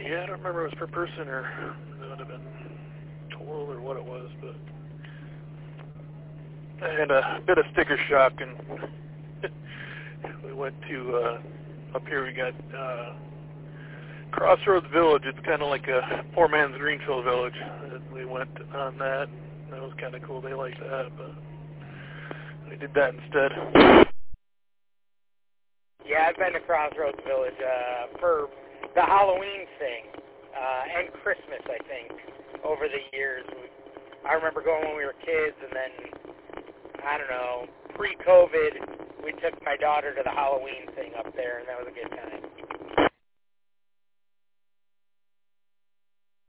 Yeah, I don't remember if it was per person or it would have been total or what it was, but I had a bit of sticker shock, and we went to, up here we got Crossroads Village. It's kind of like a poor man's Greenfield Village. And we went on that, and that was kind of cool. They liked that, but we did that instead. Yeah, I've been to Crossroads Village for the Halloween thing and Christmas, I think, over the years. I remember going when we were kids, and then, I don't know, pre-COVID, we took my daughter to the Halloween thing up there, and that was a good time.